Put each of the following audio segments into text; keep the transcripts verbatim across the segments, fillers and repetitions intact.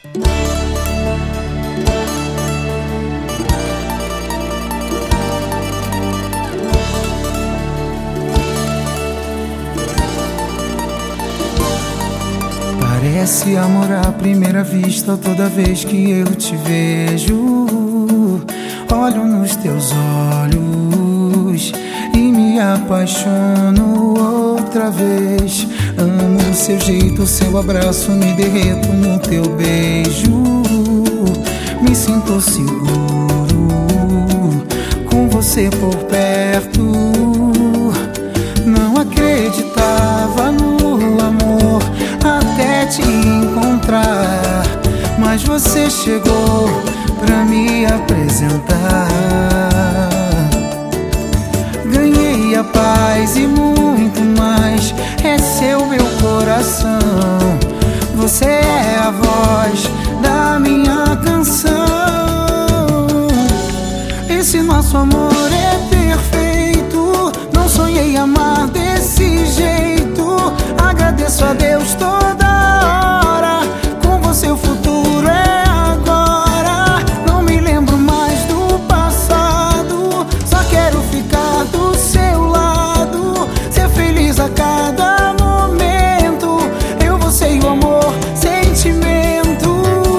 Parece amor à primeira vista toda vez que eu te vejo. Olho nos teus olhos e me apaixono outra vez. Amo o seu jeito, seu abraço, me derreto no teu beijo. Me sinto seguro com você por perto. Não acreditava no amor até te encontrar, mas você chegou pra me apresentar. Ganhei a paz e muito mais, é seu meu coração. Você é a voz da minha canção. Esse nosso amor é perfeito, não sonhei amar desse jeito. Agradeço a Deus toda hora, com você o futuro é agora. Não me lembro mais do passado, só quero ficar do seu lado, ser feliz a cada momento. Eu, você e o amor, sentimento.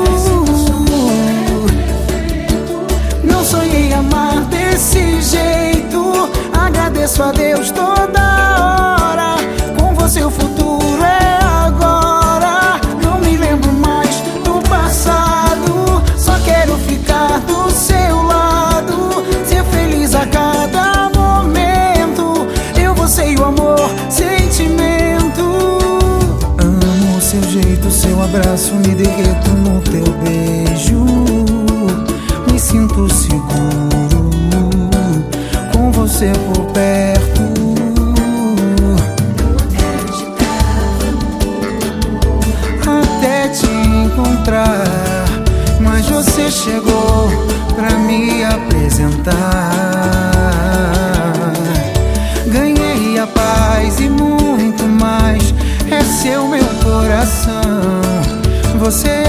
Não sonhei amar desse jeito. Agradeço a Deus toda hora, com você o futuro é agora. Não me lembro mais do passado, só quero ficar do seu lado, ser feliz a cada momento. Eu, você e o amor, sentimento. Amo o seu jeito, seu abraço, me derreto no teu beijo. Me sinto seguro com você por perto. Até te encontrar, mas você chegou pra me apresentar. Ganhei a paz e muito mais, é seu meu coração. Você